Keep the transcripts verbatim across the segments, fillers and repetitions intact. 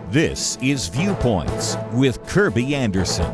This is Viewpoints with Kirby Anderson.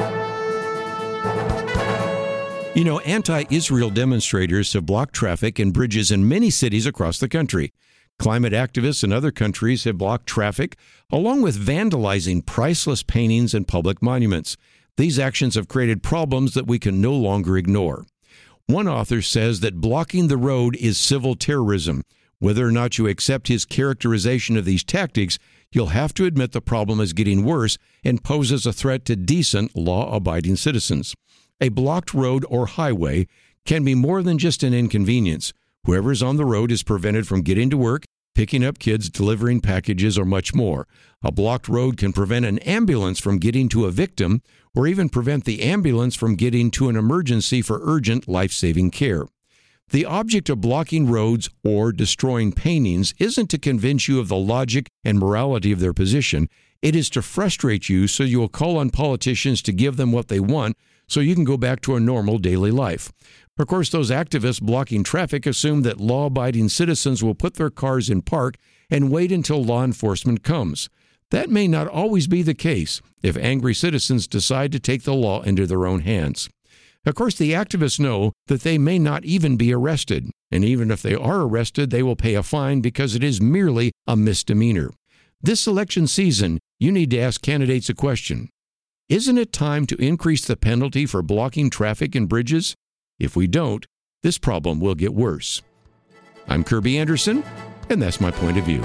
You know, anti-Israel demonstrators have blocked traffic in bridges in many cities across the country. Climate activists in other countries have blocked traffic, along with vandalizing priceless paintings and public monuments. These actions have created problems that we can no longer ignore. One author says that blocking the road is civil terrorism. Whether or not you accept his characterization of these tactics, you'll have to admit the problem is getting worse and poses a threat to decent, law-abiding citizens. A blocked road or highway can be more than just an inconvenience. Whoever's on the road is prevented from getting to work, picking up kids, delivering packages, or much more. A blocked road can prevent an ambulance from getting to a victim, or even prevent the ambulance from getting to an emergency for urgent life-saving care. The object of blocking roads or destroying paintings isn't to convince you of the logic and morality of their position. It is to frustrate you so you will call on politicians to give them what they want so you can go back to a normal daily life. Of course, those activists blocking traffic assume that law-abiding citizens will put their cars in park and wait until law enforcement comes. That may not always be the case if angry citizens decide to take the law into their own hands. Of course, the activists know that they may not even be arrested, and even if they are arrested, they will pay a fine because it is merely a misdemeanor. This election season, you need to ask candidates a question. Isn't it time to increase the penalty for blocking traffic in bridges? If we don't, this problem will get worse. I'm Kirby Anderson, and that's my point of view.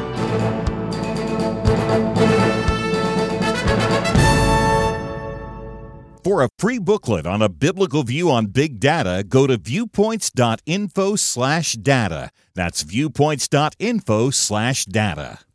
For a free booklet on a biblical view on big data, go to viewpoints.info slash data. That's viewpoints.info slash data.